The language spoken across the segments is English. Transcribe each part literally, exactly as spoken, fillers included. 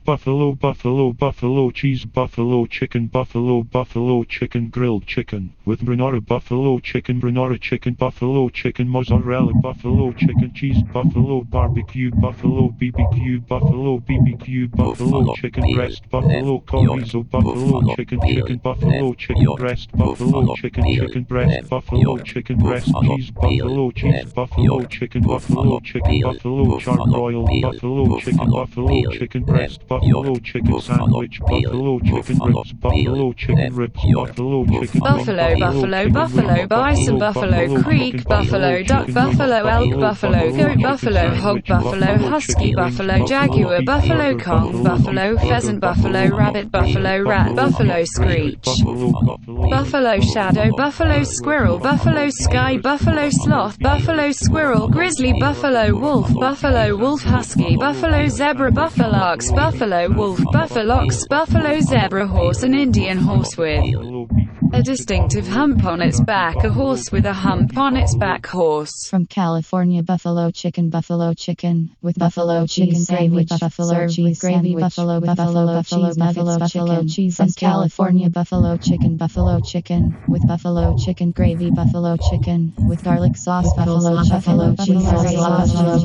buffalo, buffalo, buffalo cheese, buffalo chicken, buffalo, buffalo chicken, grilled chicken with Brinara, buffalo chicken, Brinara chicken, buffalo chicken, mozzarella, buffalo chicken cheese, buffalo barbecue, buffalo B B Q, buffalo B B Q, buffalo chicken breast, buffalo chorizo, buffalo chicken, chicken, buffalo chicken breast, buffalo chicken, chicken breast, buffalo chicken breast cheese, buffalo cheese, buffalo chicken, buffalo chicken, buffalo charbroiled, buffalo chicken, buffalo chicken breast, buffalo chicken sandwich, buffalo chicken ribs, buffalo chicken ribs, buffalo chicken Buffalo, buffalo, buffalo, bison, buffalo creek, buffalo duck, buffalo elk, buffalo goat, buffalo hog, buffalo husky, buffalo jaguar, buffalo Kong, buffalo pheasant, buffalo rabbit, buffalo rat, buffalo screech, buffalo shadow, buffalo squirrel, buffalo sky, buffalo sloth, buffalo squirrel, grizzly, buffalo wolf, buffalo wolf husky, buffalo zebra, buffalo ox, buffalo wolf, buffalo ox, buffalo zebra, horse, an Indian horse with a distinctive hump on its back, a horse with a hump on its back, horse. From California, buffalo chicken, buffalo chicken with buffalo chicken gravy, buffalo cheese gravy, buffalo buffalo buffalo buffalo buffalo cheese. From California, buffalo chicken, buffalo chicken with buffalo chicken gravy, buffalo chicken with garlic sauce, buffalo buffalo cheese, buffalo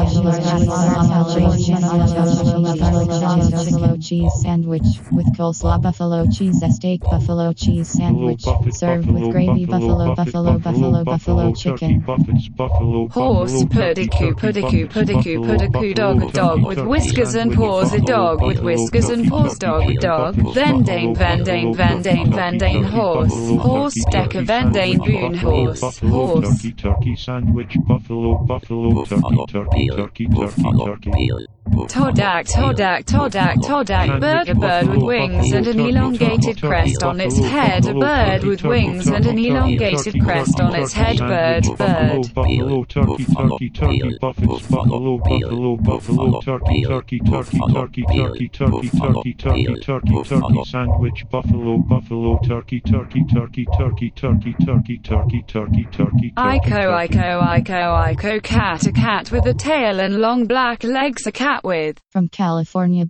cheese sandwich with coleslaw, buffalo cheese steak, buffalo cheese sandwich served with gravy, buffalo buffalo buffalo buffalo chicken. Horse, pudiku, pudiku, pudiku, pudiku, dog, dog with whiskers and paws, a dog with whiskers and paws, dog, dog. Vendane, vendane, vendane, vendane, horse, horse, decker, vendane, boon, horse, horse. Turkey, turkey sandwich, buffalo, buffalo, turkey, turkey, turkey, turkey, turkey. Todak, todak, todak, todak, bird, a bird with wings and an elongated crest on its head, a bird with wings and an elongated crest on its head, bird, bird. Buffalo, turkey, turkey, turkey, buffets, buffalo, buffalo, buffalo, turkey, turkey, turkey, turkey, turkey, turkey, turkey, turkey, turkey, turkey sandwich, buffalo, buffalo, turkey, turkey, turkey, turkey, turkey, turkey, turkey, turkey, turkey. Iko, Iko, Iko, Iko, cat, a cat with a tail and long black legs, a cat with. From California.